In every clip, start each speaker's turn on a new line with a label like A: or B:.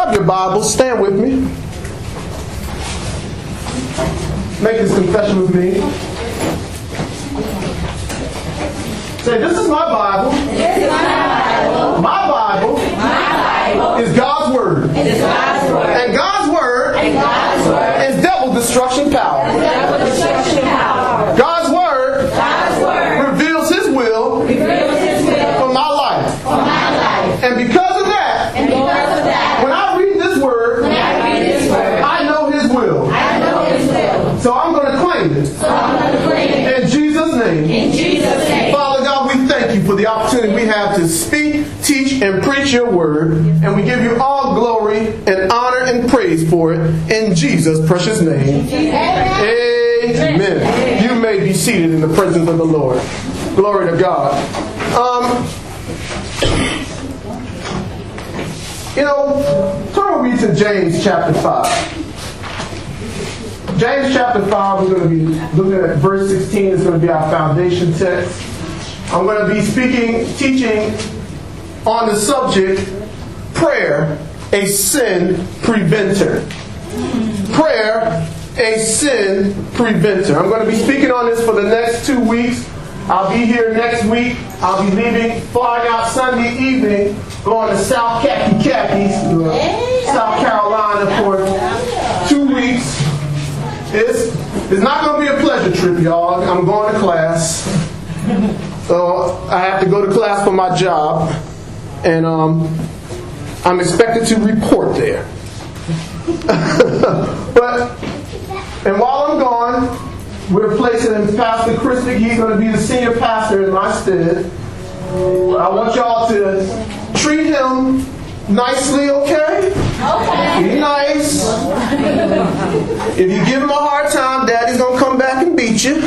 A: have your Bibles, stand with me. Make this confession with me. Say, this is my Bible.
B: This is my Bible.
A: My Bible.
B: My Bible
A: is God's Word.
B: Is God's Word.
A: And God's Word.
B: And God's Word
A: is devil destruction power.
B: devil destruction power.
A: God's Word.
B: God's Word
A: reveals His will.
B: reveals His will
A: For my life.
B: for my life.
A: And because of that.
B: And because of that,
A: When I read this Word.
B: when I read this Word,
A: I know His will.
B: I know His will.
A: So I'm going to claim it.
B: So I'm going to claim it.
A: In Jesus' name.
B: In Jesus' name.
A: Father God, we thank you for the opportunity we have to speak, teach, and preach your word. And we give you all glory and honor and praise for it. In Jesus' precious name. Amen. You may be seated in the presence of the Lord. Glory to God. Turn with me to James chapter 5. James chapter 5, we're going to be looking at verse 16. It's going to be our foundation text. I'm going to be teaching on the subject, prayer, a sin preventer. Prayer, a sin preventer. I'm going to be speaking on this for the next 2 weeks. I'll be here next week. I'll be flying out Sunday evening, going to South South Carolina for 2 weeks. It's not going to be a pleasure trip, y'all. I'm going to class. So I have to go to class for my job. And I'm expected to report there. And while I'm gone, we're placing in Pastor Christick. He's going to be the senior pastor in my stead. I want y'all to treat him nicely, okay?
B: Okay.
A: Be nice. If you give him a hard time, Daddy's going to come back and beat you.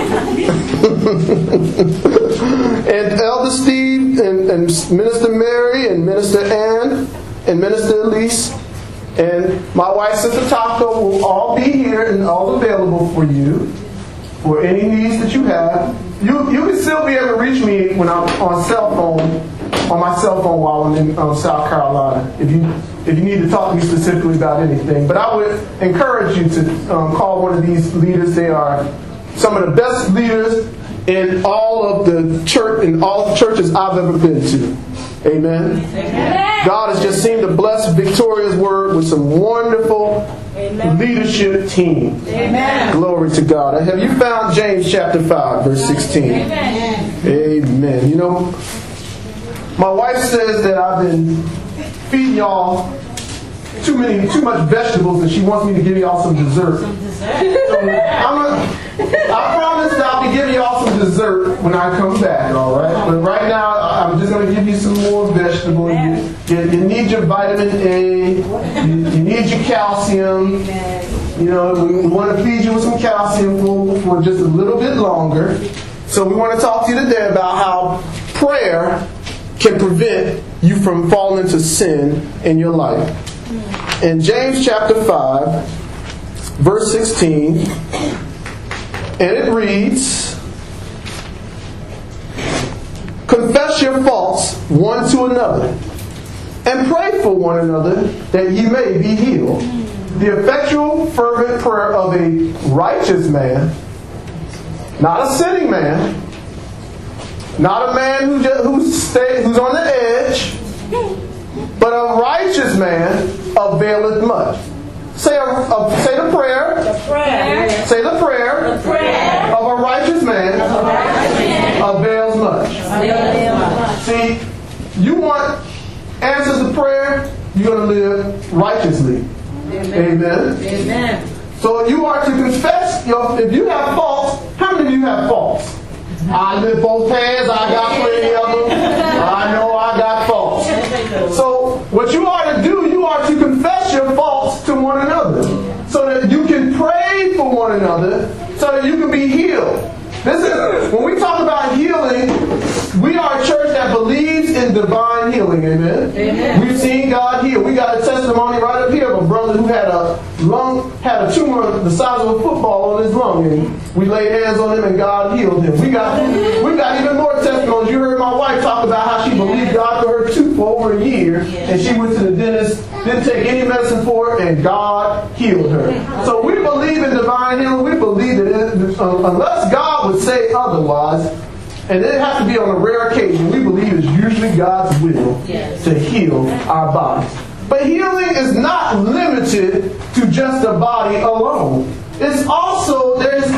A: And Elder Steve and Minister Mary and Minister Ann and Minister Elise and my wife, Sister Taco, will all be here and all available for you for any needs that you have. You can still be able to reach me when I'm on my cell phone while I'm in South Carolina. If you need to talk to me specifically about anything. But I would encourage you to call one of these leaders. They are some of the best leaders in all of the church, in all the churches I've ever been to. Amen. Amen. God has just seemed to bless Victoria's Word with some wonderful leadership team. Amen. Glory to God. Have you found James chapter 5, verse 16? Amen. Amen. My wife says that I've been feeding y'all too much vegetables, and she wants me to give y'all some dessert. So I promise I'll be giving y'all some dessert when I come back, all right? But right now, I'm just going to give you some more vegetables. You need your vitamin A. You need your calcium. We want to feed you with some calcium for just a little bit longer. So we want to talk to you today about how prayer can prevent you from falling into sin in your life. In James chapter 5, verse 16, and it reads, confess your faults one to another, and pray for one another that ye may be healed. The effectual, fervent prayer of a righteous man, not a sinning man, not a man who's on the edge, but a righteous man availeth much. Say the prayer. Say the prayer. Of a righteous man avails much. See, you want answers to prayer, you're going to live righteously. Amen. So you are to confess if you have faults. How many of you have faults? I lift both hands. I got plenty of them. I know I got faults. So what you are to do, you are to confess your faults to one another, so that you can pray for one another, so that you can be healed. When we talk about healing, we are a church that believes in divine healing. Amen. We've seen God heal. We got a testimony right up here of a brother who had a lung had a tumor the size of a football on his lung, and we laid hands on him and God healed him. We got even more testimonies. You heard my wife talk about how she believed God for her tooth for over a year, and she went to the dentist, didn't take any medicine for it, and God healed her. So we believe in divine healing. We believe that unless God would say otherwise, and it has to be on a rare occasion, we believe it's usually God's will to heal our bodies. But healing is not limited to just the body alone. There's also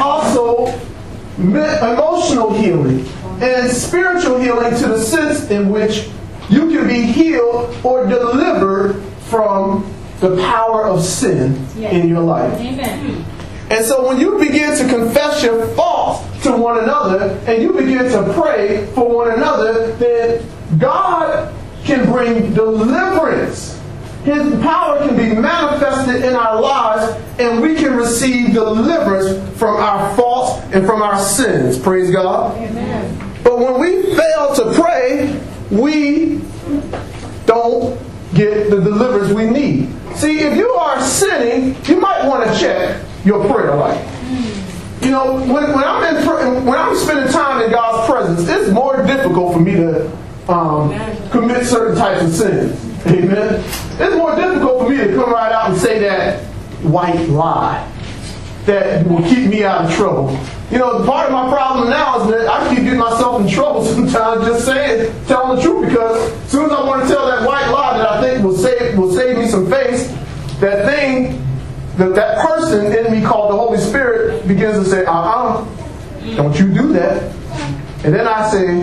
A: emotional healing and spiritual healing, to the sense in which you can be healed or delivered from the power of sin in your life.
B: Amen.
A: And so when you begin to confess your faults to one another and you begin to pray for one another, then God can bring deliverance. His power can be manifested in our lives, and we can receive deliverance from our faults and from our sins. Praise God.
B: Amen.
A: But when we fail to pray, we don't get the deliverance we need. See, if you are sinning, you might want to check your prayer life. You know, when I'm spending time in God's presence, it's more difficult for me to commit certain types of sins. Amen. It's more difficult for me to come right out and say that white lie that will keep me out of trouble. You know, part of my problem now is that I keep getting myself in trouble sometimes just telling the truth, because as soon as I want to tell that white lie that I think will save me some face, that thing, that person in me called the Holy Spirit begins to say, don't you do that. And then I say,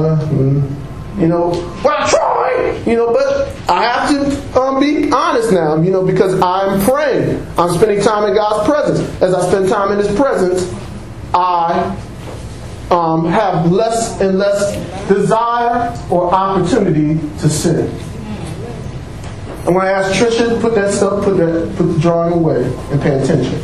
A: well, I try, but I have to be honest now, because I'm praying. I'm spending time in God's presence. As I spend time in His presence, I have less and less desire or opportunity to sin. I'm going to ask Trisha to put the drawing away and pay attention.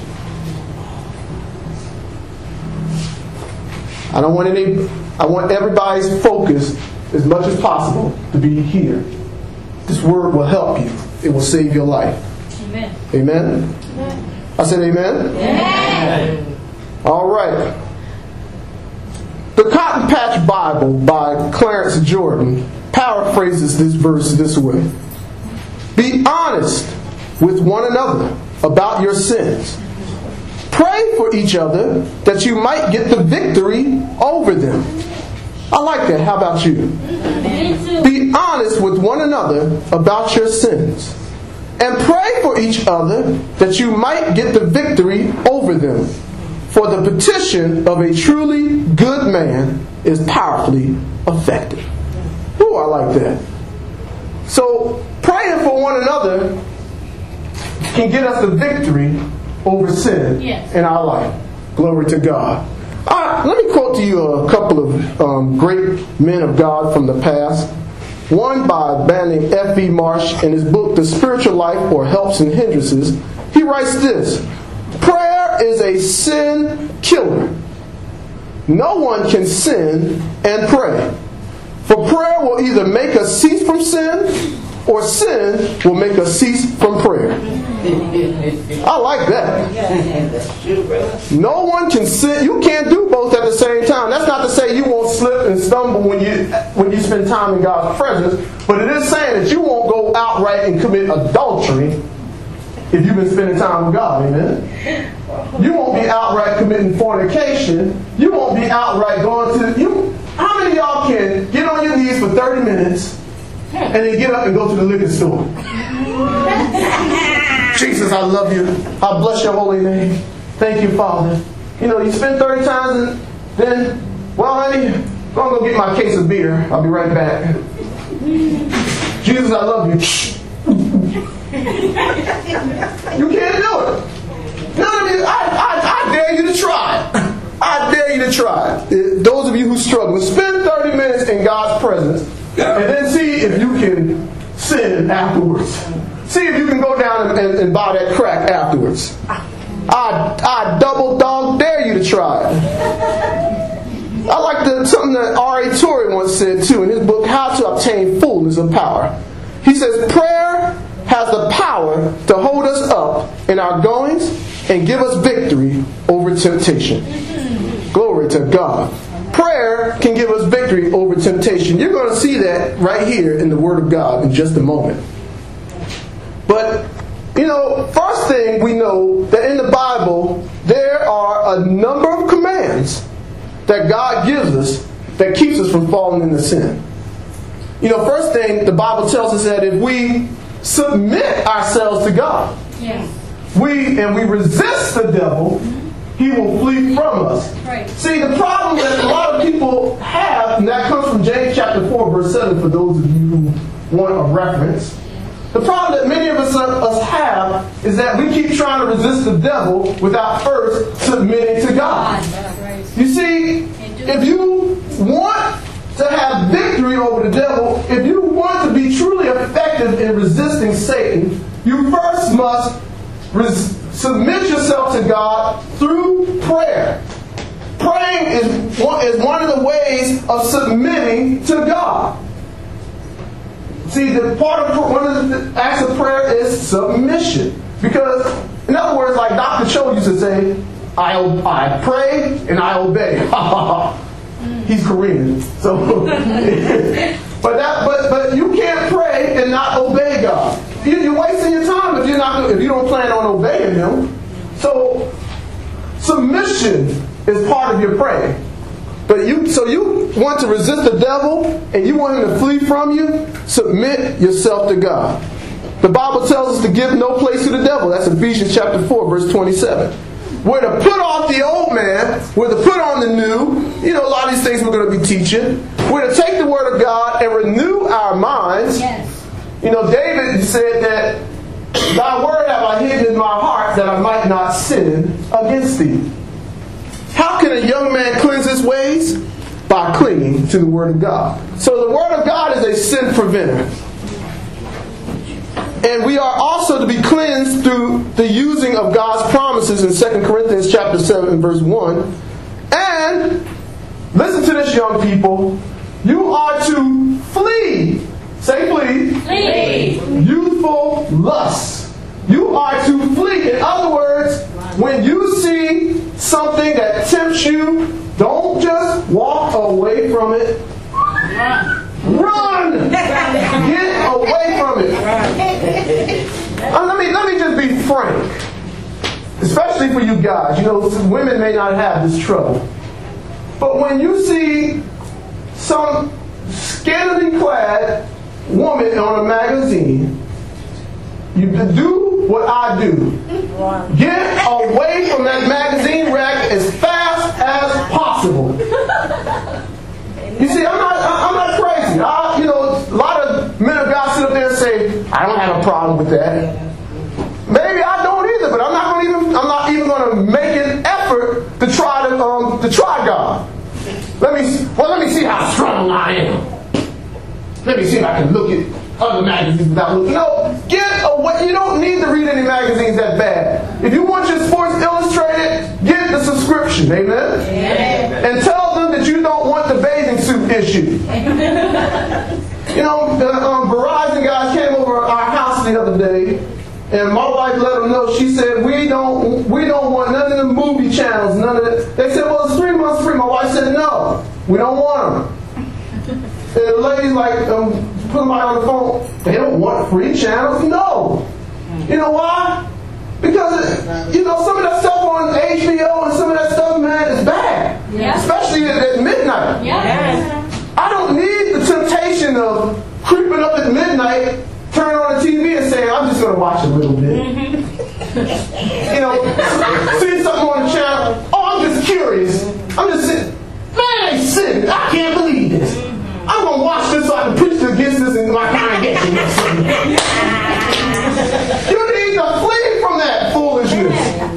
A: I want everybody's focus as much as possible to be here. This word will help you. It will save your life.
B: Amen.
A: Amen? I said amen?
B: Amen.
A: All right. The Cotton Patch Bible by Clarence Jordan paraphrases this verse this way. Be honest with one another about your sins. Pray for each other that you might get the victory over them. I like that. How about you? Be honest with one another about your sins. And pray for each other that you might get the victory over them. For the petition of a truly good man is powerfully effective. Ooh, I like that. So, praying for one another can get us the victory over sin in our life. Glory to God. Let me quote to you a couple of great men of God from the past. One by a man named F.E. Marsh in his book, The Spiritual Life, or Helps and Hindrances. He writes this: prayer is a sin killer. No one can sin and pray. For prayer will either make us cease from sin, or sin will make us cease from prayer. I like that. No one can sin. You can't do both at the same time. That's not to say you won't slip and stumble when you spend time in God's presence, but it is saying that you won't go outright and commit adultery if you've been spending time with God. Amen. You won't be outright committing fornication. You won't be outright going to you. How many of y'all can get on your knees for 30 minutes and then get up and go to the liquor store? Jesus, I love you. I bless your holy name. Thank you, Father. You spend 30 times and then, well, honey, I'm going to go get my case of beer. I'll be right back. Jesus, I love you. You can't do it. None of you, I dare you to try it. I dare you to try it. Those of you who struggle, spend 30 minutes in God's presence and then see if you can sin afterwards. See if you can go down and buy that crack afterwards. I double dog dare you to try it. I like something that R.A. Torrey once said too in his book, How to Obtain Fullness of Power. He says, prayer has the power to hold us up in our goings and give us victory over temptation. Glory to God. Prayer can give us victory over temptation. You're going to see that right here in the Word of God in just a moment. But, first thing we know that in the Bible, there are a number of commands that God gives us that keeps us from falling into sin. First thing, the Bible tells us that if we submit ourselves to God,
B: Yes.
A: we resist the devil, he will flee from us.
B: Right.
A: See, the problem that a lot of people have, and that comes from James chapter 4, verse 7, for those of you who want a reference. The problem that many of us have is that we keep trying to resist the devil without first submitting to God.
B: Right.
A: You see, if you want to have victory over the devil, if you want to be truly effective in resisting Satan, you first must submit yourself to God through prayer. Praying is one of the ways of submitting to God. See, one of the acts of prayer is submission. Because, in other words, like Dr. Cho used to say, I pray and I obey. He's Korean, so. but you can't pray and not obey God. You're wasting your time if you don't plan on obeying Him. So submission is part of your praying. But you want to resist the devil and you want him to flee from you, submit yourself to God. The Bible tells us to give no place to the devil. That's Ephesians chapter 4, verse 27. We're to put off the old man. We're to put on the new. A lot of these things we're going to be teaching. We're to take the Word of God and renew our minds.
B: Yes.
A: David said that, Thy word have I hidden in my heart that I might not sin against thee. How can a young man cleanse his ways? By clinging to the Word of God. So the Word of God is a sin preventer. And we are also to be cleansed through the using of God's promises in 2 Corinthians chapter 7, verse 1. And, listen to this, young people, you are to flee. Say flee.
B: Flee.
A: Youthful lusts. You are to flee. In other words, when you see something that tempts you, don't just walk away from it. Run! Get away from it. Let me just be frank. Especially for you guys. Women may not have this trouble. But when you see some scantily clad woman on a magazine, you do what I do. Get away from that magazine rack as fast as possible. You see, I'm not crazy. A lot of men of God sit up there and say, I don't have a problem with that. Maybe I don't either, but I'm not even going to make an effort to try God. Let me see how strong I am. Let me see if I can look at other magazines without looking. No, get away. You don't need to read any magazines that bad. If you want your Sports Illustrated, get the subscription. Amen? Amen. And tell them that you don't want the bathing suit issue. Verizon guys came over our house the other day, and my wife let them know. She said, we don't want none of the movie channels, none of that. They said, well, it's 3 months free. My wife said, no, we don't want them. And the lady's like, put them out on the phone. They don't want free channels? No. You know why? Because, some of that stuff on HBO and some of that stuff, man, is bad. Yeah. Especially at midnight.
B: Yeah.
A: I don't need the temptation of creeping up at midnight, turning on the TV and saying, I'm just going to watch a little bit. See something on the channel. Oh, I'm just curious. I'm just sitting. Man, they sin. I can't believe this. I'm going to watch this so I can preach against this in my congregation. You need to flee from that foolishness.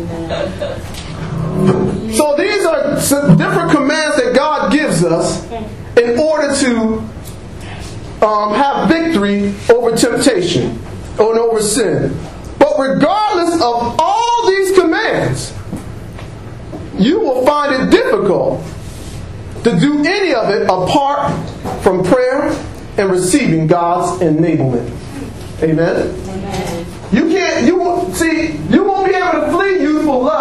A: So these are some different commands that God gives us in order to have victory over temptation and over sin. But regardless of all these commands, you will find it difficult to do any of it apart from prayer and receiving God's enablement. Amen? You won't be able to flee youthful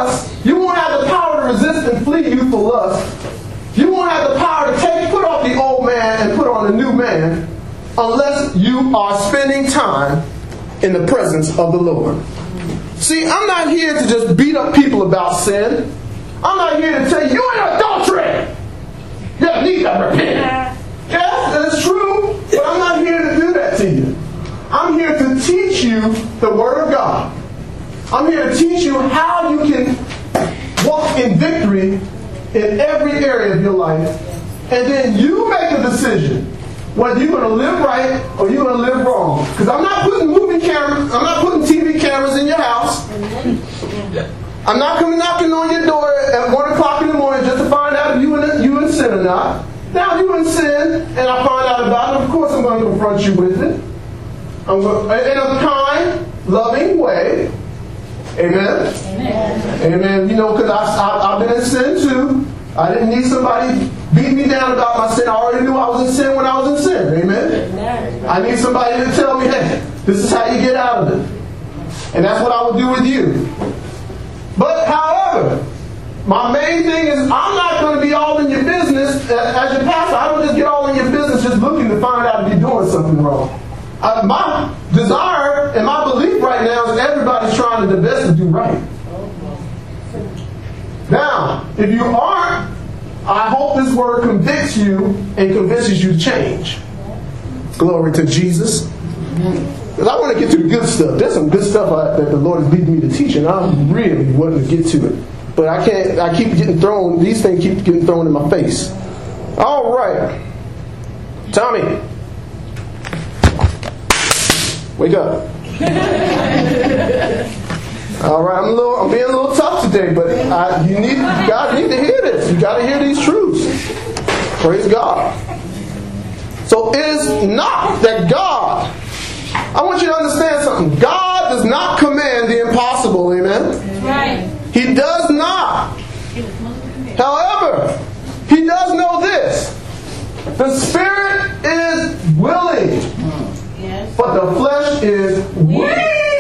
A: You won't have the power to resist and flee youthful lust. You won't have the power to put off the old man and put on a new man unless you are spending time in the presence of the Lord. See, I'm not here to just beat up people about sin. I'm not here to tell you, you're in adultery. You need to repent. Yes, that's true, but I'm not here to do that to you. I'm here to teach you the Word of God. I'm here to teach you how you can walk in victory in every area of your life. And then you make a decision whether you're going to live right or you're going to live wrong. Because I'm not putting I'm not putting TV cameras in your house. I'm not coming knocking on your door at 1 o'clock in the morning just to find out if you in sin or not. Now, if you're in sin and I find out about it, of course I'm going to confront you with it. In a kind, loving way. Amen? Amen. Amen. You know, because I've been in sin too. I didn't need somebody beat me down about my sin. I already knew I was in sin when I was in sin. Amen? I need somebody to tell me, hey, this is how you get out of it. And that's what I will do with you. But, however, my main thing is I'm not going to be all in your business. As your pastor, I don't just get all in your business just looking to find out if you're doing something wrong. My desire and my belief right now is everybody's trying their best to do right. Now, if you aren't, I hope this word convicts you and convinces you to change. Glory to Jesus. Because I want to get to the good stuff. There's some good stuff that the Lord is leading me to teach, and I'm really wanting to get to it. But I keep getting thrown, these things keep getting thrown in my face. All right. Tommy. Wake up. All right, I'm being a little tough today, but you guys need to hear this. You got to hear these truths. Praise God. So it is not that God, I want you to understand something. God does not command the impossible, amen?
B: Right.
A: He does not. However, He does know this. The Spirit is willing, but the flesh is weak.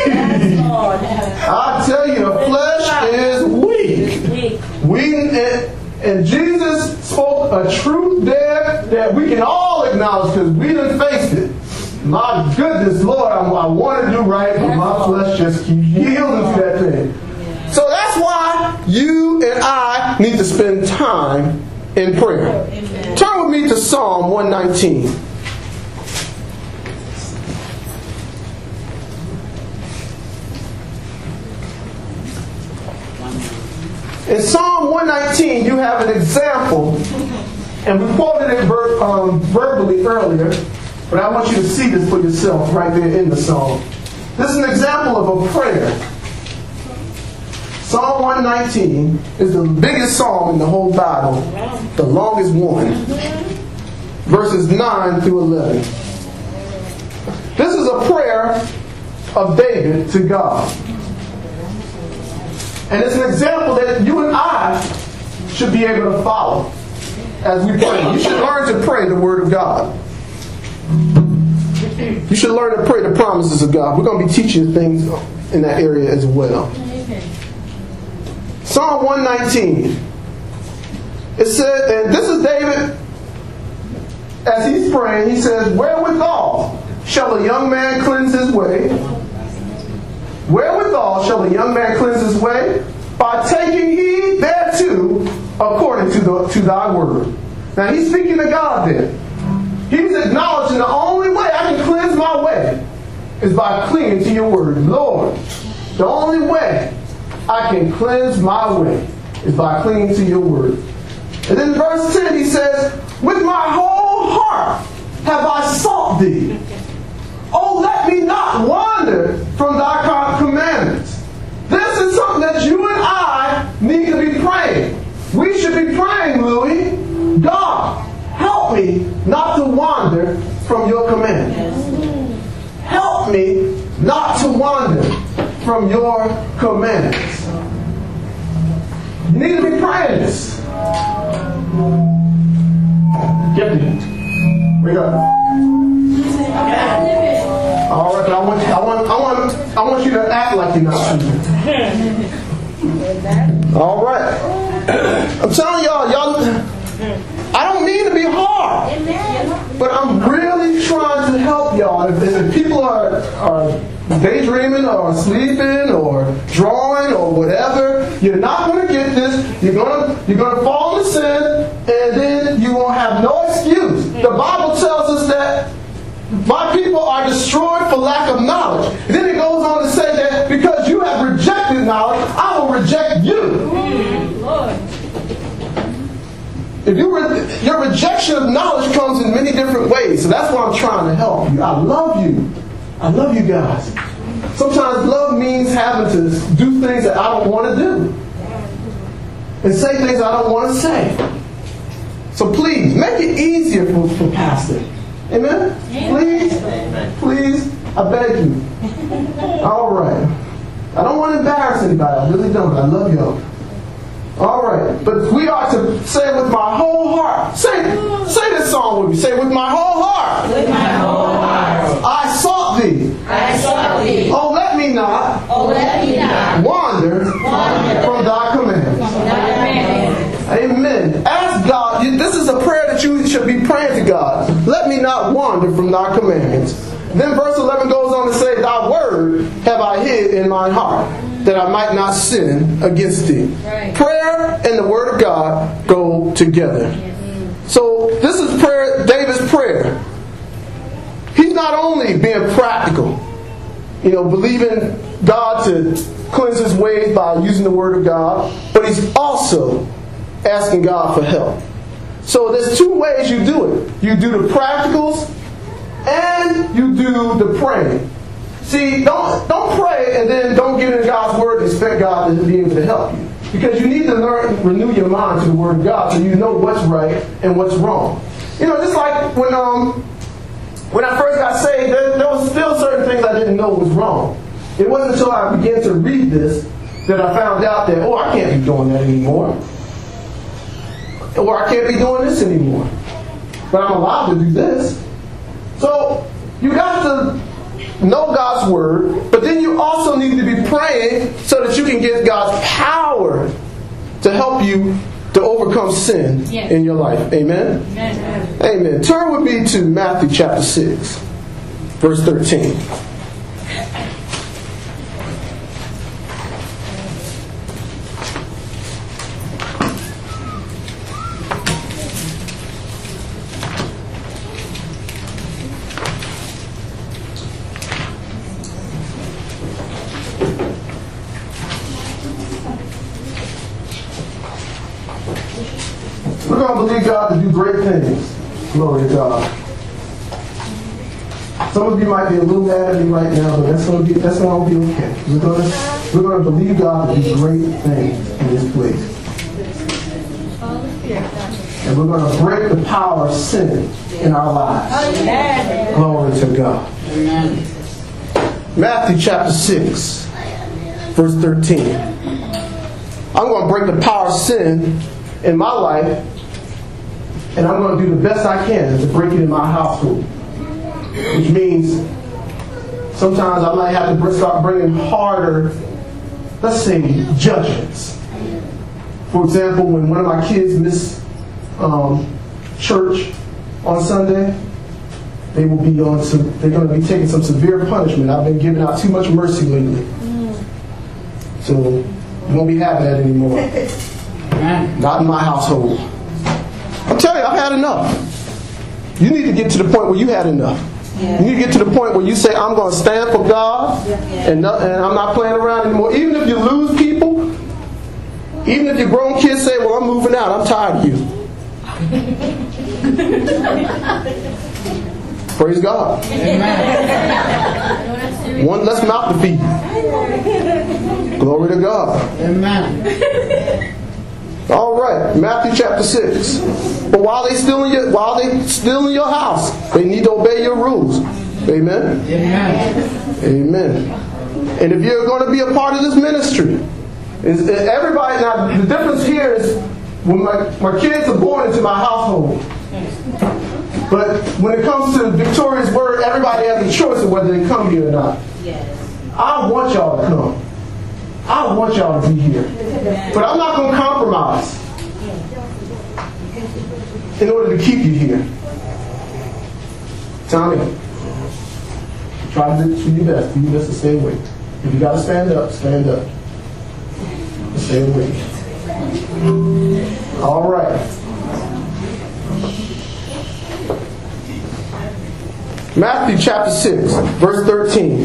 A: I tell you, the flesh is weak. And Jesus spoke a truth there that we can all acknowledge because we done faced it. My goodness, Lord, I want to do right, but my flesh just keeps yielding to that thing. So that's why you and I need to spend time in prayer. Turn with me to Psalm 119. In Psalm 119, you have an example, and we quoted it verbally earlier, but I want you to see this for yourself right there in the psalm. This is an example of a prayer. Psalm 119 is the biggest psalm in the whole Bible, the longest one. Verses 9 through 11. This is a prayer of David to God. And it's an example that you and I should be able to follow as we pray. You should learn to pray the Word of God. You should learn to pray the promises of God. We're going to be teaching things in that area as well. Psalm 119. It says, and this is David, as he's praying, he says, wherewithal shall a young man cleanse his way? Wherewithal shall a young man cleanse his way? By taking heed thereto according to thy word. Now he's speaking to God there. He's acknowledging the only way I can cleanse my way is by clinging to your word. Lord, the only way I can cleanse my way is by clinging to your word. And then verse 10 he says, with my whole heart have I sought thee. Oh, let me not wander from thy commandments. This is something that you and I need to be praying. We should be praying, Louis, God, help me not to wander from your commandments. Help me not to wander from your commandments. You need to be praying this. Get me. Wake up. All right, but I want you to act like you're not sleeping. All right. I'm telling y'all, I don't mean to be hard, but I'm really trying to help y'all. If people are daydreaming or sleeping or drawing or whatever, you're not going to get this. You're going to fall into sin, and then you won't have no excuse. The Bible tells us that my people are destroyed for lack of knowledge. And then it goes on to say that because you have rejected knowledge, I will reject you.
B: Lord.
A: If your rejection of knowledge comes in many different ways. So that's why I'm trying to help you. I love you. I love you guys. Sometimes love means having to do things that I don't want to do. And say things I don't want to say. So please, make it easier for Pastor. Amen? Please? Please? I beg you. All right. I don't want to embarrass anybody. I really don't. I love y'all. All right. But we are to say it with my whole heart. Say this song with me. Say, with my whole heart.
B: With my whole heart.
A: I sought thee.
B: I sought thee.
A: Oh, let me not.
B: Oh, let me not.
A: Wander from thy commandments.
B: Thy commandments.
A: Amen. Ask God. This is a prayer that you should be praying to God. Let me not wander from thy commandments. Then verse 11 goes on to say, thy word have I hid in mine heart, that I might not sin against thee.
B: Right.
A: Prayer and the word of God go together. So this is prayer, David's prayer. He's not only being practical, believing God to cleanse his ways by using the word of God, but he's also asking God for help. So there's two ways you do it. You do the practicals and you do the praying. See, don't pray and then don't get into God's word and expect God to be able to help you. Because you need to renew your mind to the word of God so you know what's right and what's wrong. Just like when I first got saved, there was still certain things I didn't know was wrong. It wasn't until I began to read this that I found out that, I can't be doing that anymore. Or I can't be doing this anymore. But I'm allowed to do this. So you got to know God's word, but then you also need to be praying so that you can get God's power to help you to overcome sin in your life. Amen? Amen? Amen. Turn with me to Matthew chapter 6, verse 13. We're going to believe God to do great things. Glory to God. Some of you might be a little mad at me right now, but that's going to be okay. We're going to believe God to do great things in this place. And we're going to break the power of sin in our lives. Glory to God. Matthew chapter 6, verse 13. I'm going to break the power of sin in my life, and I'm going to do the best I can to break it in my household. Which means sometimes I might have to start bringing harder, let's say, judgments. For example, when one of my kids miss church on Sunday, they're going to be taking some severe punishment. I've been giving out too much mercy lately. So you won't be having that anymore. Not in my household. I'm telling you, I've had enough. You need to get to the point where you had enough. You need to get to the point where you say, I'm going to stand for God and I'm not playing around anymore. Even if you lose people, even if your grown kids say, well, I'm moving out, I'm tired of you. Praise God. Amen. One less mouth to feed. Glory to God.
C: Amen.
A: All right, Matthew chapter 6. But while they still in your house, they need to obey your rules. Amen.
C: Amen.
A: Amen. And if you're going to be a part of this ministry, everybody. Now the difference here is when my kids are born into my household. But when it comes to Victoria's Word, everybody has a choice of whether they come here or not.
B: Yes.
A: I want y'all to come. I want y'all to be here. But I'm not going to compromise in order to keep you here. Tommy, try to do your best. Do your best the same way. If you got to stand up, stand up. The same way. All right. Matthew chapter 6, verse 13.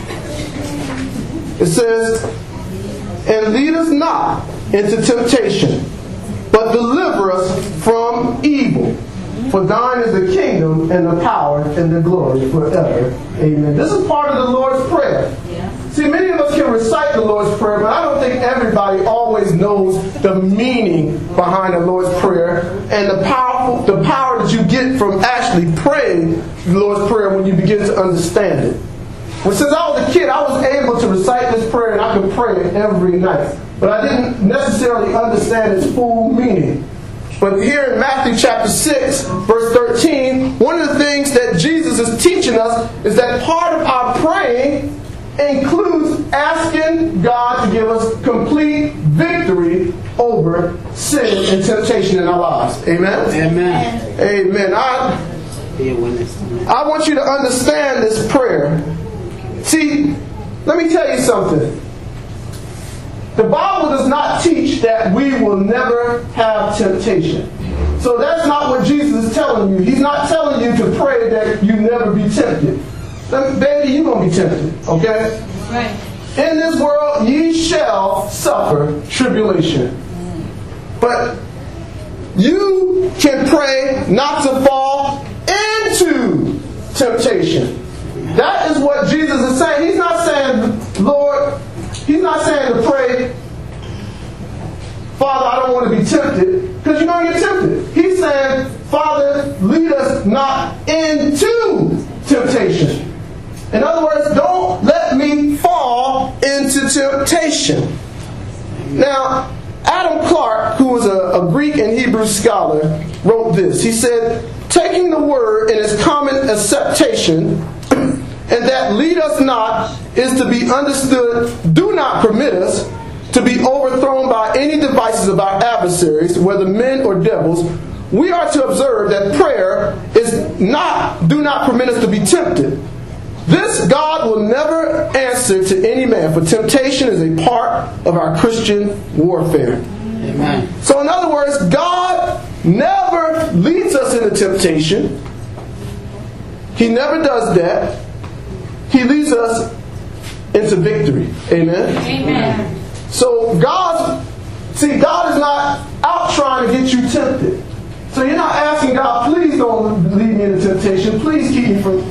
A: It says, "And lead us not into temptation, but deliver us from evil. For thine is the kingdom and the power and the glory forever. Amen." This is part of the Lord's Prayer. See, many of us can recite the Lord's Prayer, but I don't think everybody always knows the meaning behind the Lord's Prayer and the power that you get from actually praying the Lord's Prayer when you begin to understand it. Well, since I was a kid, I was able to recite this prayer and I could pray it every night. But I didn't necessarily understand its full meaning. But here in Matthew chapter 6, verse 13, one of the things that Jesus is teaching us is that part of our praying includes asking God to give us complete victory over sin and temptation in our lives. Amen?
C: Amen.
A: Amen. I want you to understand this prayer. See, let me tell you something. The Bible does not teach that we will never have temptation. So that's not what Jesus is telling you. He's not telling you to pray that you never be tempted. Baby, you're going to be tempted, okay?
B: Right.
A: In this world, ye shall suffer tribulation. But you can pray not to fall into temptation. That is what Jesus is saying. He's not saying, Lord, he's not saying to pray, Father, I don't want to be tempted, because you're going to get tempted. He's saying, Father, lead us not into temptation. In other words, don't let me fall into temptation. Now, Adam Clarke, who was a Greek and Hebrew scholar, wrote this. He said, taking the word in its common acceptation, and that lead us not is to be understood, do not permit us to be overthrown by any devices of our adversaries, whether men or devils. We are to observe that prayer is not, do not permit us to be tempted. This God will never answer to any man, for temptation is a part of our Christian warfare.
C: Amen.
A: So in other words, God never leads us into temptation. He never does that. He leads us into victory. Amen?
B: Amen.
A: So God is not out trying to get you tempted. So you're not asking God, please don't lead me into temptation. Please keep me from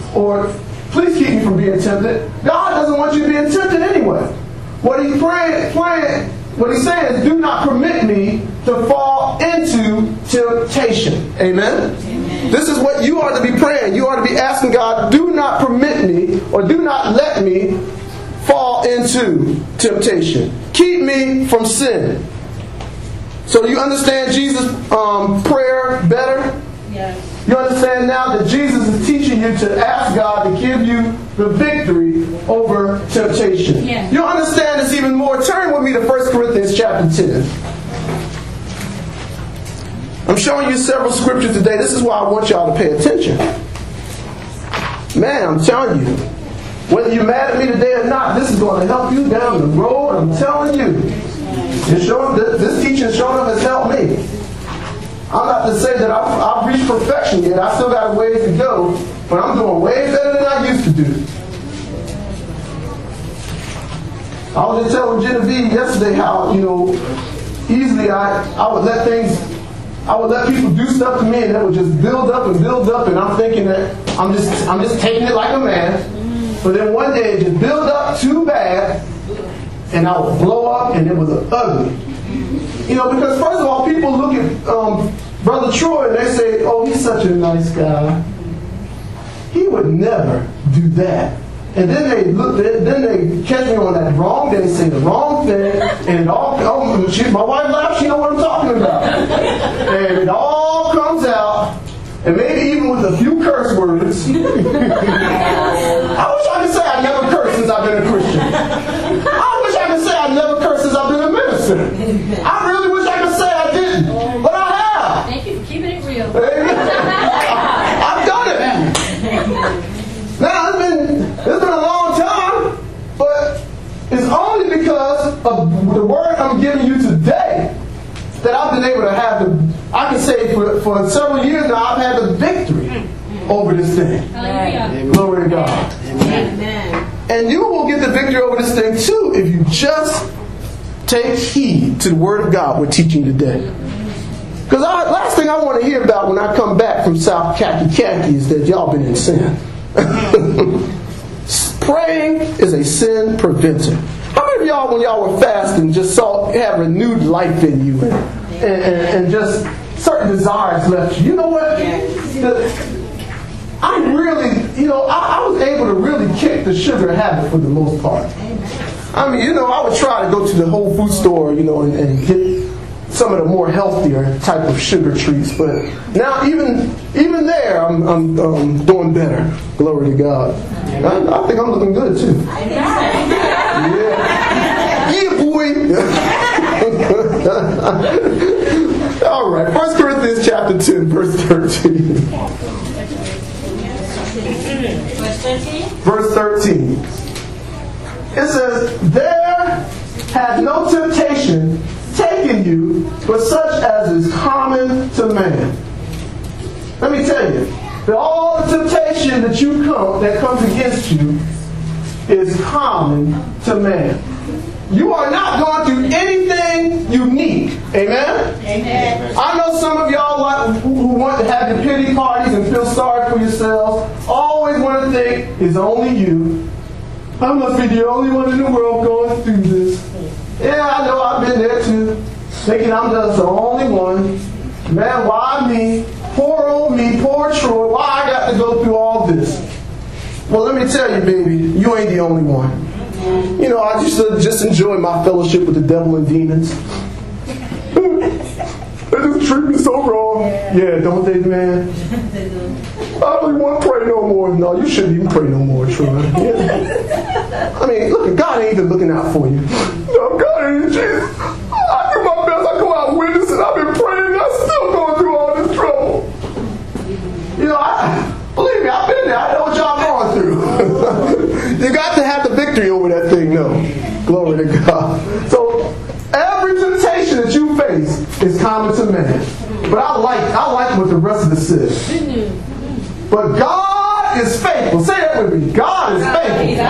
A: being tempted. God doesn't want you being tempted anyway. What he's saying is, do not permit me to fall into temptation. Amen? Amen? This is what you are to be praying. You are to be asking God, do not permit me or do not let me fall into temptation. Keep me from sin. So do you understand Jesus' prayer better?
B: Yes.
A: You understand now that Jesus is teaching you to ask God to give you the victory over temptation.
B: Yes.
A: You understand this even more. Turn with me to 1 Corinthians chapter 10. I'm showing you several scriptures today. This is why I want y'all to pay attention. Man, I'm telling you, whether you're mad at me today or not, this is going to help you down the road. I'm telling you. This teaching showing up has helped me. I'm not to say that I've reached perfection yet. I still got a ways to go, but I'm doing way better than I used to do. I was just telling Genevieve yesterday how, easily I would let people do stuff to me and that would just build up, and I'm thinking that I'm just taking it like a man. But then one day it just build up too bad, and I would blow up, and it was ugly. Because first of all, people look at Brother Troy and they say, oh, he's such a nice guy. He would never do that. And then they catch me on that wrong day, say the wrong thing, and it all, my wife laughs, she knows what I'm talking about. And it all comes out, and maybe even with a few curse words. I wish I could say I never cursed since I've been a Christian. I wish I could say I never cursed of the word I'm giving you today, that I've been able to have I can say for several years now, I've had the victory over this thing.
B: Hallelujah.
A: Glory to God.
B: Amen.
A: And you will get the victory over this thing too if you just take heed to the word of God we're teaching today. Because last thing I want to hear about when I come back from South Kankakee is that y'all been in sin. Praying is a sin preventer. How many of y'all, when y'all were fasting, just have renewed life in you and just certain desires left you? You know what? I really, I was able to really kick the sugar habit for the most part. I mean, I would try to go to the Whole Food store, and get some of the more healthier type of sugar treats. But now, even there, I'm doing better. Glory to God. I think I'm looking good too. Yeah, boy. All right, 1 Corinthians chapter 10, verse 13. Verse 13. It says, "There hath no temptation taken you, but such as is common to man." Let me tell you, that all the temptation that comes against you is common to man. You are not going through anything unique. Amen?
B: Amen.
A: I know some of y'all who want to have your pity parties and feel sorry for yourselves, always want to think it's only you. I must be the only one in the world going through this. Yeah, I know, I've been there too. Thinking I'm just the only one. Man, why me? Poor old me, poor Troy. Why I got to go through all this? Well, let me tell you, baby, you ain't the only one. I used to just enjoy my fellowship with the devil and demons. They just treat me so wrong. Yeah, don't they, man? I don't even want to pray no more. No, you shouldn't even pray no more, Troy. Yeah. I mean, look, God ain't even looking out for you. No, God ain't. Jesus. I do my best. I go out witnessing. I've been praying and I'm still going through all this trouble. Believe me, I've been there. I know what y'all going through. You got to have the victory over that thing, no. Glory to God. So, every temptation that you face is common to man. But I like what the rest of it says. But God is faithful. Say that with me. God is faithful.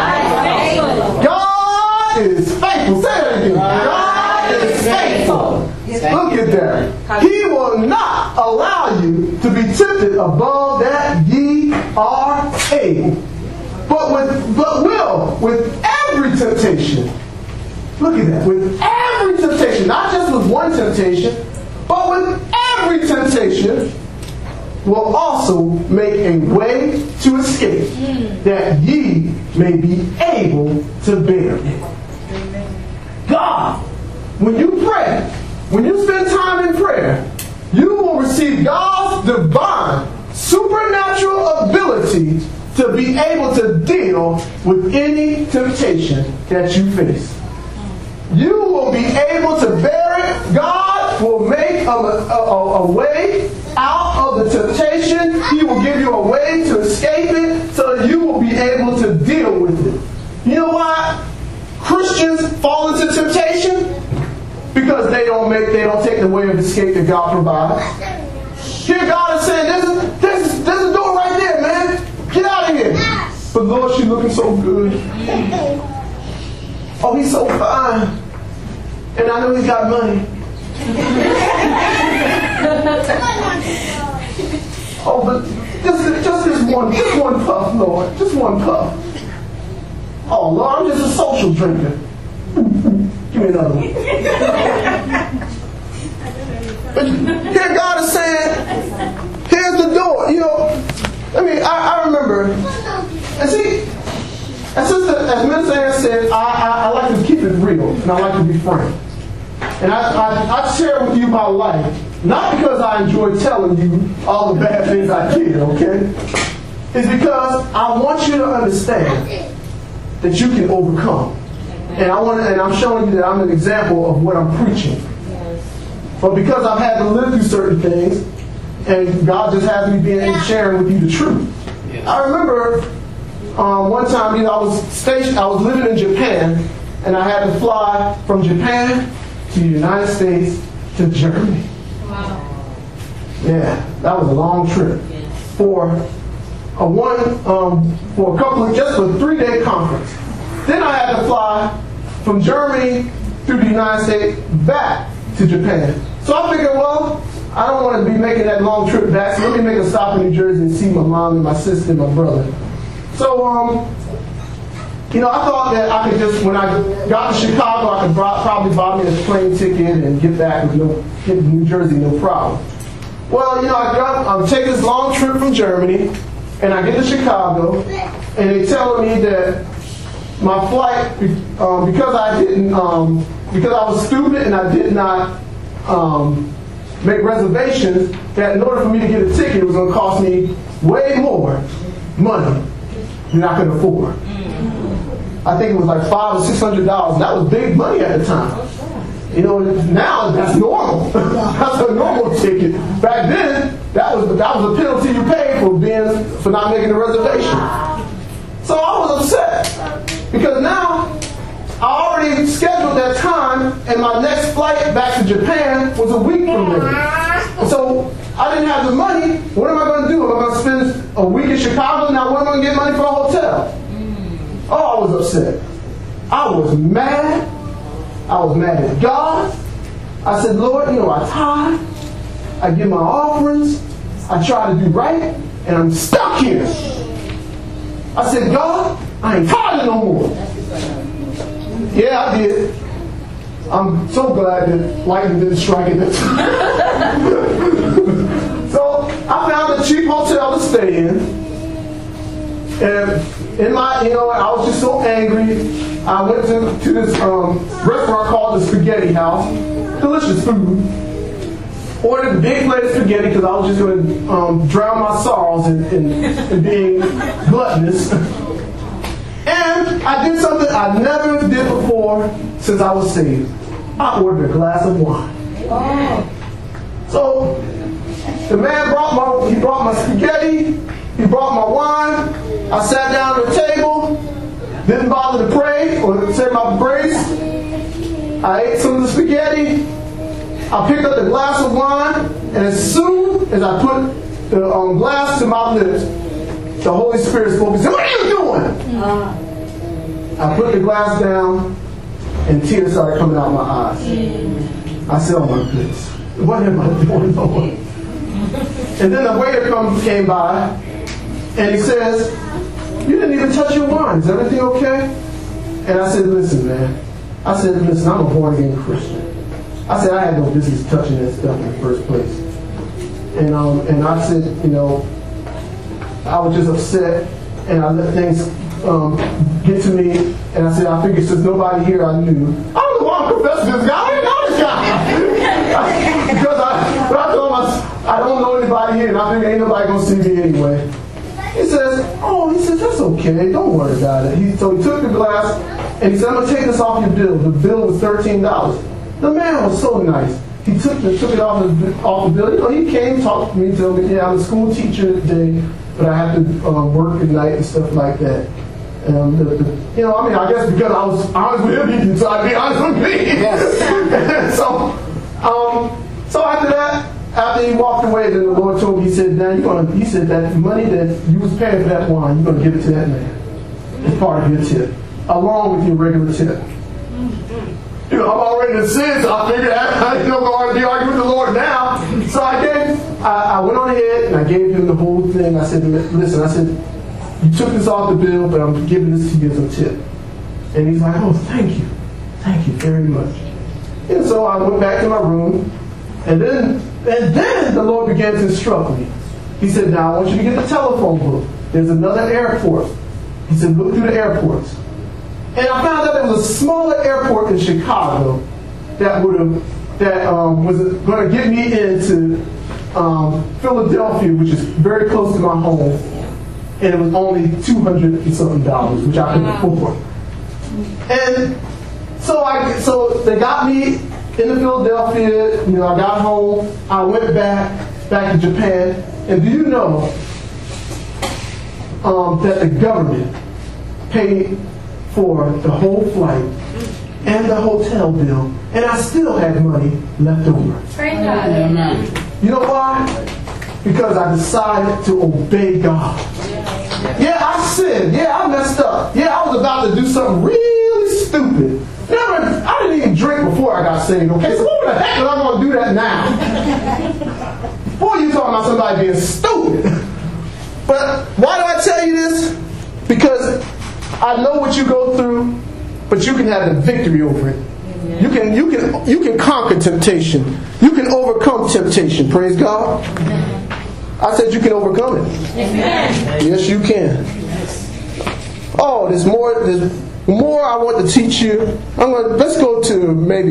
A: God is faithful. Say that again. God is faithful. Look at that. He will not allow you to be tempted above that ye are able. But will, with every temptation. Look at that. With every temptation. Not just with one temptation, but with every temptation will also make a way to escape, that ye may be able to bear it. God, when you pray, when you spend time in prayer, you will receive God's divine, supernatural ability to be able to deal with any temptation that you face. You will be able to bear it. God will make a way out of the temptation. He will give you a way to escape it so that you will be able to deal with it. You know why Christians fall into temptation? Because they don't take the way of escape that God provides. Here God is saying, there's a door right there, man. Get out of here. But Lord, she's looking so good. Oh, he's so fine. And I know he's got money. Oh, but just this one puff, Lord. Just one puff. Oh, Lord, I'm just a social drinker. Give me another one. But here God is saying, here's the door. I remember, and see, as Minister Ann said, I like to keep it real, and I like to be frank. And I share with you my life, not because I enjoy telling you all the bad things I did, okay? It's because I want you to understand that you can overcome. And I'm showing you that I'm an example of what I'm preaching. But because I've had to live through certain things, and God just has me sharing with you the truth. I remember one time, I was living in Japan, and I had to fly from Japan to the United States to Germany.
B: Wow.
A: Yeah, that was a long trip for a just a 3-day conference. Then I had to fly from Germany through the United States back to Japan. So I figured, well, I don't want to be making that long trip back, so let me make a stop in New Jersey and see my mom and my sister and my brother. So, I thought that I could just, when I got to Chicago, I could probably buy me a plane ticket and get back with get to New Jersey, no problem. Well, I'm taking this long trip from Germany, and I get to Chicago, and they telling me that my flight, because I was stupid and I did not make reservations, that in order for me to get a ticket, it was going to cost me way more money than I could afford. I think it was like $500 or $600. That was big money at the time. Now that's normal. That's a normal ticket. Back then, that was a penalty you paid for not making a reservation. So I was upset because now I already scheduled that time, and my next flight back to Japan was a week from then. So I didn't have the money. What am I going to do? Am I going to spend a week in Chicago? Now where am I going to get money for a hotel? Oh, I was upset. I was mad. I was mad at God. I said, Lord, I tithe. I give my offerings. I try to do right, and I'm stuck here. I said, God, I ain't tithing no more. Yeah, I did. I'm so glad that lightning didn't strike at that time. So I found a cheap hotel to stay in. And I was just so angry. I went to this restaurant called the Spaghetti House. Delicious food. Ordered a big plate of spaghetti because I was just going to drown my sorrows in being gluttonous. And I did something I never did before since I was saved. I ordered a glass of wine. So the man brought my spaghetti. He brought my wine. I sat down at the table. Didn't bother to pray or say my grace. I ate some of the spaghetti. I picked up the glass of wine, and as soon as I put the glass to my lips, the Holy Spirit spoke and said, "What are you doing?" I put the glass down, and tears started coming out of my eyes. I said, "Oh my goodness, what am I doing, Lord?" And then the waiter came by, and he says, "You didn't even touch your wine. Is everything okay?" And I said, "Listen, man." I said, "Listen, I'm a born-again Christian." I said, I had no business touching that stuff in the first place. And I said, I was just upset, and I let things get to me. And I said, I figured since nobody here I knew, I don't know why I'm confessing this guy. I don't know this guy. Because I told him I don't know anybody here, and I figured ain't nobody going to see me anyway. He says, that's okay. Don't worry about it. So he took the glass, and he said, I'm going to take this off your bill. The bill was $13. The man was so nice. He took it off the bill. He came, talked to me, told me, I'm a school teacher today, but I have to work at night and stuff like that. I guess because I was honest with him, he decided to be honest with me. Yes. So after that, after he walked away, then the Lord told me, he said, "Now he said that money that you was paying for that wine, you're going to give it to that man. It's part of your tip, along with your regular tip." I'm already in sin, so I figured I didn't go to be arguing with the Lord now. So I went on ahead and I gave him the whole thing. I said, "Listen," "you took this off the bill, but I'm giving this to you as a tip." And he's like, "Oh, thank you very much." And so I went back to my room, and then the Lord began to instruct me. He said, "Now I want you to get the telephone book. There's another airport." He said, "Look through the airports." And I found out there was a smaller airport in Chicago that was going to get me into Philadelphia, which is very close to my home, and it was only $200 and something, which I couldn't afford. And so they got me into Philadelphia. I got home. I went back to Japan, and do you know that the government paid for the whole flight the hotel bill, and I still had money left over.
B: Praise God. Amen.
A: You know why? Because I decided to obey God. Yeah, I sinned. Yeah, I messed up. Yeah, I was about to do something really stupid. I didn't even drink before I got saved, okay? So what the heck am I going to do that now? Boy, you talking about somebody being stupid. But why do I tell you this? Because I know what you go through, but you can have the victory over it. You can conquer temptation. You can overcome temptation. Praise God. I said you can overcome it. Yes, you can. Oh, there's more I want to teach you. Let's go to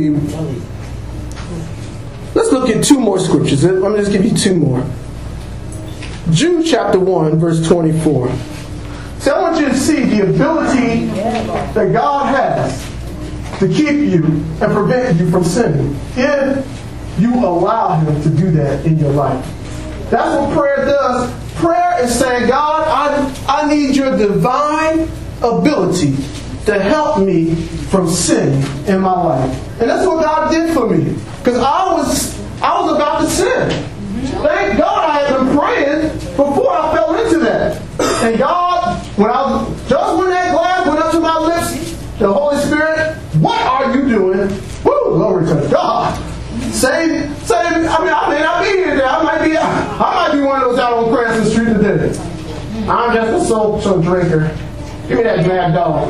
A: let's look at 2 more scriptures. Let me just give you 2 more. Jude chapter 1, verse 24. See, I want you to see the ability that God has to keep you and prevent you from sinning if you allow Him to do that in your life. That's what prayer does. Prayer is saying, God, I need your divine ability to help me from sin in my life. And that's what God did for me. Because I was about to sin. Thank God I had been praying before I fell into that. And God, when that glass went up to my lips, the Holy Spirit, what are you doing? Woo, glory to God. I may not be here today. I might be one of those out on Cranston Street today. I'm just a social drinker. Give me that mad dog.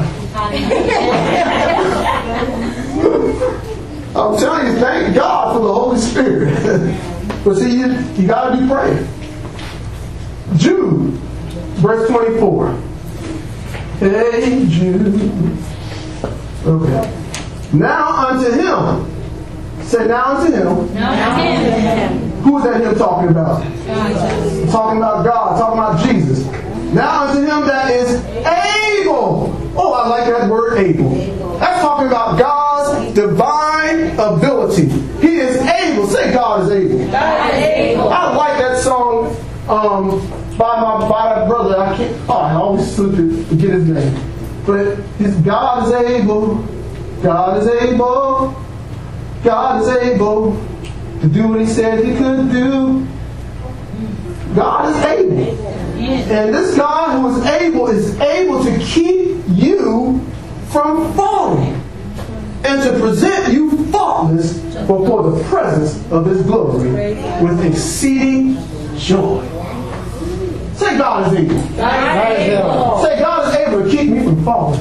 A: I'm telling you, thank God for the Holy Spirit. But see, you got to be praying. Jude, verse 24. Hey, Jude. Okay. Now unto Him. Say, now unto Him. Who is that Him talking about? Talking about God. Talking about Jesus. Now unto Him that is able. Oh, I like that word, able. That's talking about God's divine ability. He is able. Say, God is able.
B: God is able.
A: I like that song by my brother. I always forget his name. But God is able. God is able. God is able to do what He said He could do. God is able. And this God who is able to keep you from falling and to present you faultless before the presence of His glory with exceeding joy. Say, God is able.
B: God is able.
A: Say, God is able to keep me from falling.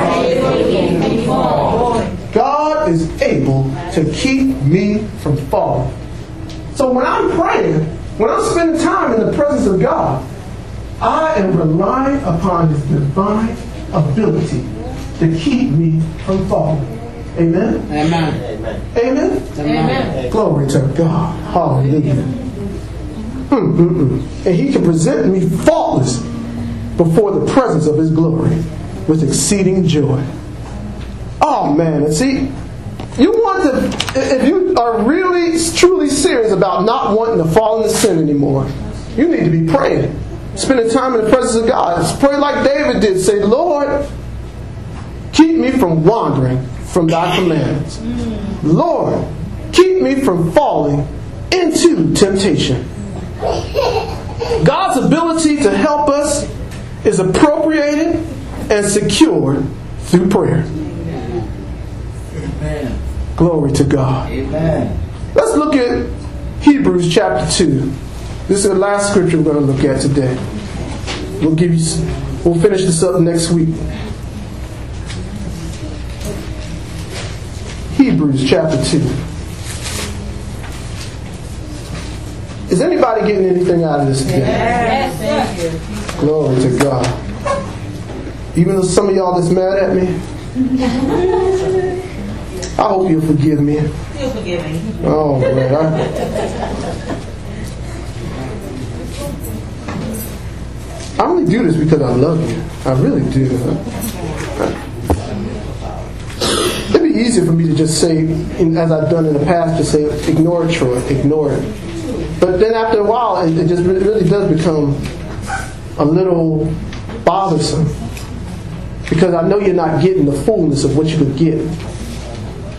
A: God is able to keep me from falling. So when I'm praying, when I'm spending time in the presence of God, I am relying upon His divine ability to keep me from falling. Amen?
D: Amen.
A: Amen?
B: Amen.
A: Glory to God. Hallelujah. And He can present me faultless before the presence of His glory with exceeding joy. Oh man, and see, if you are really, truly serious about not wanting to fall into sin anymore, you need to be praying. Spending time in the presence of God. Pray like David did. Say, Lord, keep me from wandering from Thy commandments. Lord, keep me from falling into temptation. God's ability to help us is appropriated and secured through prayer.
D: Amen.
A: Glory to God.
D: Amen.
A: Let's look at Hebrews chapter 2. This is the last scripture we're going to look at today. We'll finish this up next week. Hebrews chapter 2. Is anybody getting anything out of this today?
B: Yes, thank you.
A: Glory to God. Even though some of y'all that's mad at me, I hope you'll forgive me.
B: Still forgive me.
A: Oh man, I only do this because I love you. I really do. It'd be easier for me to just say, as I've done in the past, to say, ignore it, Troy, ignore it. But then after a while, it just really does become a little bothersome. Because I know you're not getting the fullness of what you could get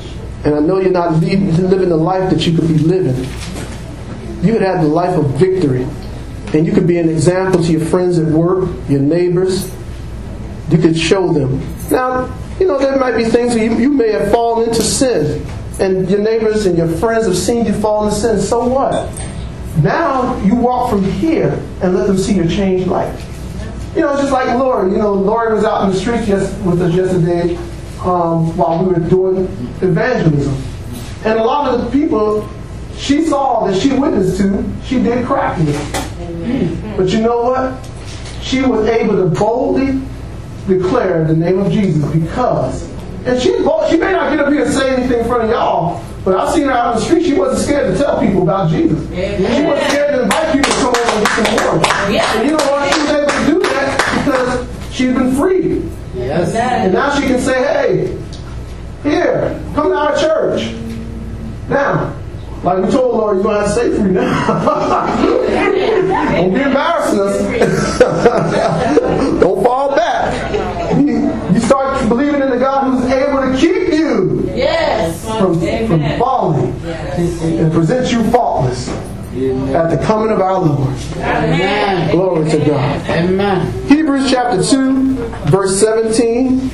A: and I know you're not living the life that you could be living, you could have the life of victory. And you could be an example to your friends at work, your neighbors. You could show them. Now, there might be things where you may have fallen into sin, and your neighbors and your friends have seen you fall into sin. So what? Now you walk from here and let them see your changed life. It's just like Lori. Lori was out in the street with us yesterday while we were doing evangelism. And a lot of the people she saw that she witnessed to, she did crack with. But you know what? She was able to boldly declare the name of Jesus because, and she may not get up here and say anything in front of y'all, but I've seen her out on the street. She wasn't scared to tell people about Jesus. She wasn't scared to invite people to come over and get some water. And you know what? She was able to do that because she's been freed.
C: Yes.
A: And now she can say, hey, here, come to our church. Now, like we told Lord, you're going to have to stay free now. Don't be embarrassing us. Don't fall back. You start believing in the God who's able to keep you from falling and present you faultless at the coming of our Lord.
C: Amen.
A: Glory to God.
C: Amen.
A: Hebrews chapter 2, verse 17.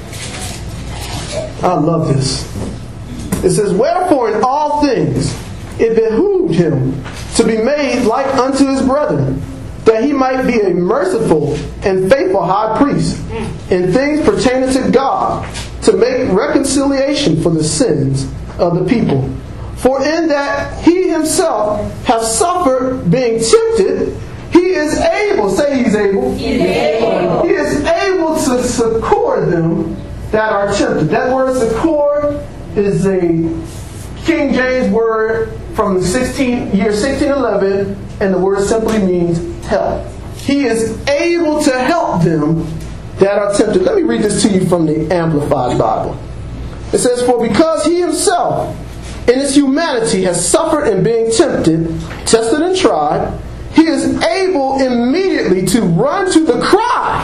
A: I love this. It says, wherefore in all things it behooved him to be made like unto his brethren, that he might be a merciful and faithful high priest in things pertaining to God, to make reconciliation for the sins of the people. For in that he himself has suffered being tempted, he is able, say he's able, he is able to succor them that are tempted. That word succor is a King James word from the year 1611, and the word simply means help. He is able to help them that are tempted. Let me read this to you from the Amplified Bible. It says, for because he himself in his humanity has suffered in being tempted, tested and tried, he is able immediately to run to the cry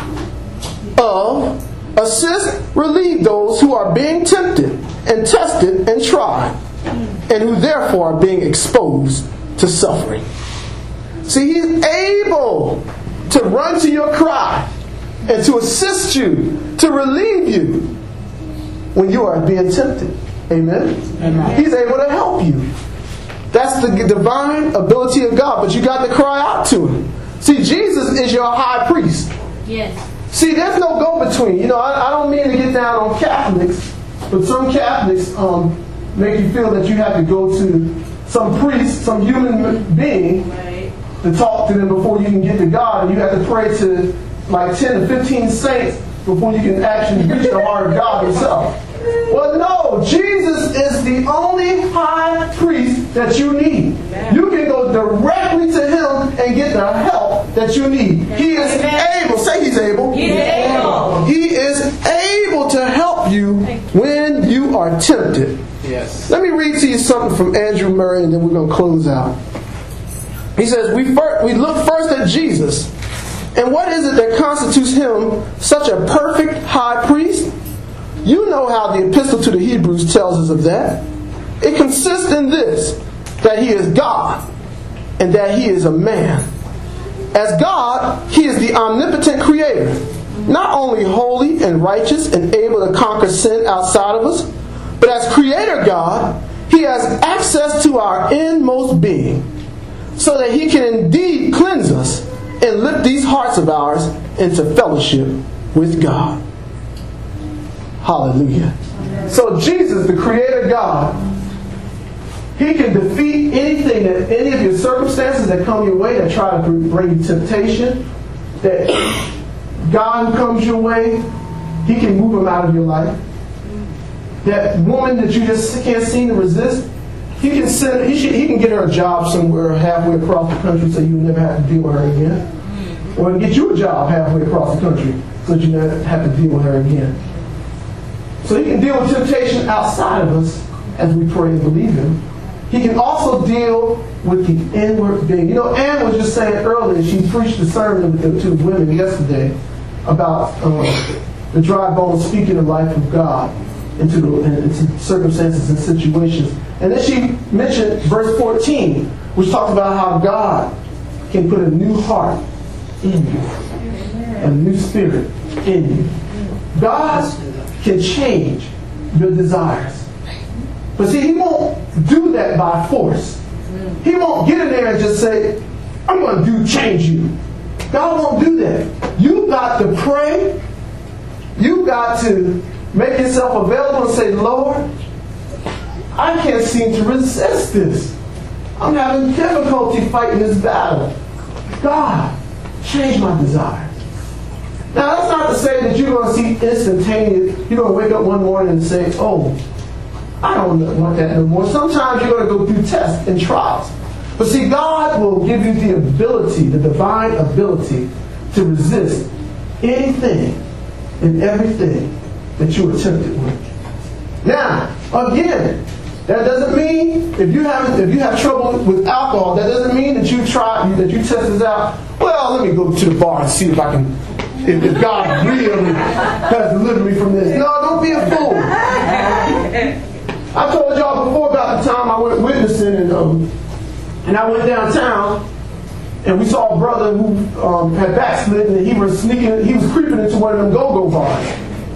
A: of assist, relieve those who are being tempted and tested and tried, and who therefore are being exposed to suffering. See, he's able to run to your cry and to assist you, to relieve you when you are being tempted. Amen? Amen. He's able to help you. That's the divine ability of God, but you got to cry out to him. See, Jesus is your high priest.
B: Yes.
A: See, there's no go-between. I don't mean to get down on Catholics, but some Catholics make you feel that you have to go to some priest, some human being, to talk to them before you can get to God. And you have to pray to like 10 to 15 saints before you can actually reach the heart of God himself. Well, no, Jesus is the only high priest that you need. You can go directly to him and get the help that you need. He is able. Say he's able. He's able. He is able to help you when you are tempted.
C: Yes.
A: Let me read to you something from Andrew Murray, and then we're going to close out. He says, we look first at Jesus. And what is it that constitutes him such a perfect high priest? You know how the epistle to the Hebrews tells us of that. It consists in this, that he is God and that he is a man. As God, he is the omnipotent creator, not only holy and righteous and able to conquer sin outside of us, but as creator God, he has access to our inmost being, so that he can indeed cleanse us and lift these hearts of ours into fellowship with God. Hallelujah. So Jesus, the creator God, he can defeat anything, that any of your circumstances that come your way that try to bring you temptation, that God who comes your way, he can move them out of your life. That woman that you just can't seem to resist, he can get her a job somewhere halfway across the country so you never have to deal with her again. Or get you a job halfway across the country so that you never have to deal with her again. So he can deal with temptation outside of us as we pray and believe him. He can also deal with the inward being. Ann was just saying earlier, she preached a sermon to the women yesterday about the dry bones speaking the life of God. into circumstances and situations. And then she mentioned verse 14, which talks about how God can put a new heart in you, a new spirit in you. God can change your desires. But see, He won't do that by force. He won't get in there and just say, I'm going to change you. God won't do that. You've got to pray. You've got to make yourself available and say, Lord, I can't seem to resist this. I'm having difficulty fighting this battle. God, change my desires. Now, that's not to say that you're going to see instantaneous. You're going to wake up one morning and say, oh, I don't want that no more. Sometimes you're going to go through tests and trials. But see, God will give you the ability, the divine ability, to resist anything and everything that you are tempted with. Now, again, that doesn't mean if you have trouble with alcohol, that doesn't mean that you test this out. Well, let me go to the bar and see if I can, if God really has delivered me from this. No, don't be a fool. I told y'all before about the time I went witnessing and I went downtown and we saw a brother who had backslidden and he was creeping into one of them go-go bars.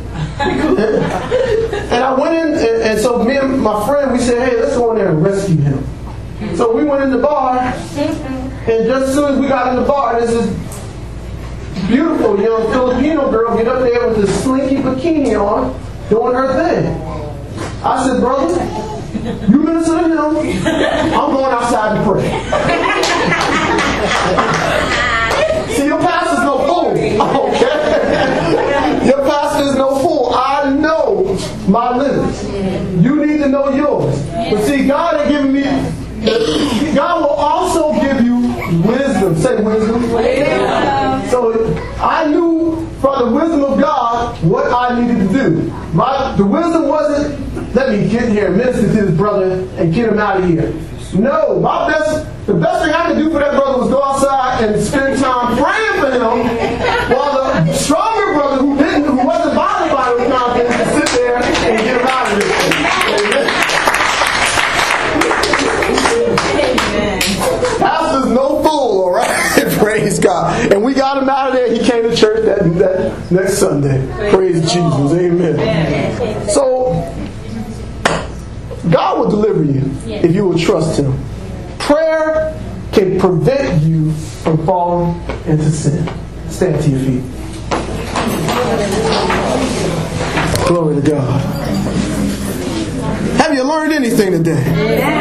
A: And I went in, and so me and my friend, we said, hey, let's go in there and rescue him. So we went in the bar, and just as soon as we got in the bar, there's this beautiful young Filipino girl get up there with this slinky bikini on, doing her thing. I said, brother, you minister to him, I'm going outside to pray. See, your pastor's no fool. Okay? Your pastor is no fool. I know my limits. You need to know yours. But see, God has given me, God will also give you wisdom. Say wisdom. So I knew from the wisdom of God what I needed to do. The wisdom wasn't, let me get here and minister to this brother and get him out of here. No, the best thing I could do for that brother was go outside and spend time praying for him, while the stronger brother who wasn't bothered by those kind of things could sit there and get him out of this thing. Pastor's no fool, all right? Praise God. And we got him out of there. He came to church that next Sunday. Praise Jesus. Amen. So God will deliver you if you will trust Him. Prayer can prevent you from falling into sin. Stand to your feet. Glory to God. Have you learned anything today?